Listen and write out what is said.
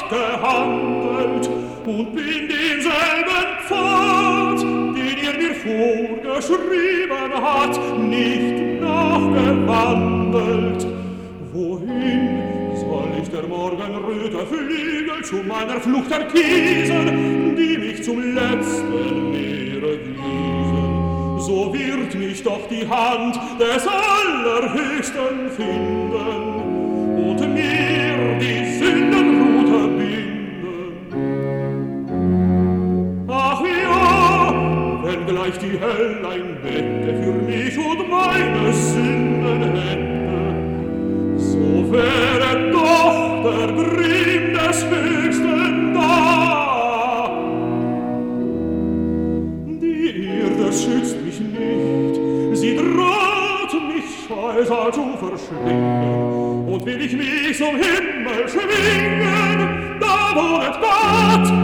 Gott gehandelt und bin denselben Pfad, den mir vorgeschrieben hat, nicht nachgewandelt. Wohin soll ich der morgenröte Flügel zu meiner Flucht erkiesen, die mich zum letzten Meere wiesen? So wird mich doch die Hand des Allerhöchsten finden und mir die Sündenrute binden. Ach ja, wenn gleich die Hölle ein Bette für mich und meine Sünden hätte, so wäre doch der Grimm des Höchsten da. Die Erde schützt mich nicht, sie droht mich Scheusal zu verschlingen, und will ich mich zum Himmel schwingen, da wohnet Gott,